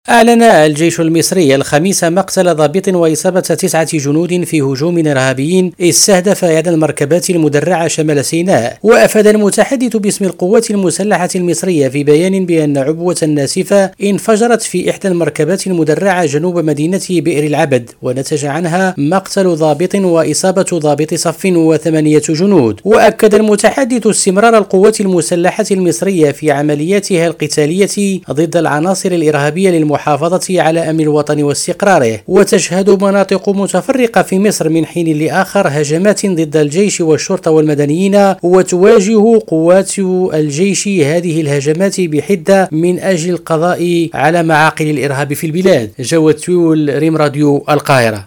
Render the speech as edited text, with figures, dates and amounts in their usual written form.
أعلن الجيش المصري الخميس مقتل ضابط وإصابة 9 جنود في هجوم إرهابي استهدف إحدى المركبات المدرعة شمال سيناء. وأفاد المتحدث باسم القوات المسلحة المصرية في بيان بأن عبوة ناسفة انفجرت في إحدى المركبات المدرعة جنوب مدينة بئر العبد، ونتج عنها مقتل ضابط وإصابة ضابط صف و8 جنود. وأكد المتحدث استمرار القوات المسلحة المصرية في عملياتها القتالية ضد العناصر الإرهابية للمحافظة على أمن الوطن واستقراره. وتشهد مناطق متفرقة في مصر من حين لآخر هجمات ضد الجيش والشرطة والمدنيين، وتواجه قوات الجيش هذه الهجمات بحدة من أجل القضاء على معاقل الإرهاب في البلاد. جواد تيول، ريم راديو، القاهرة.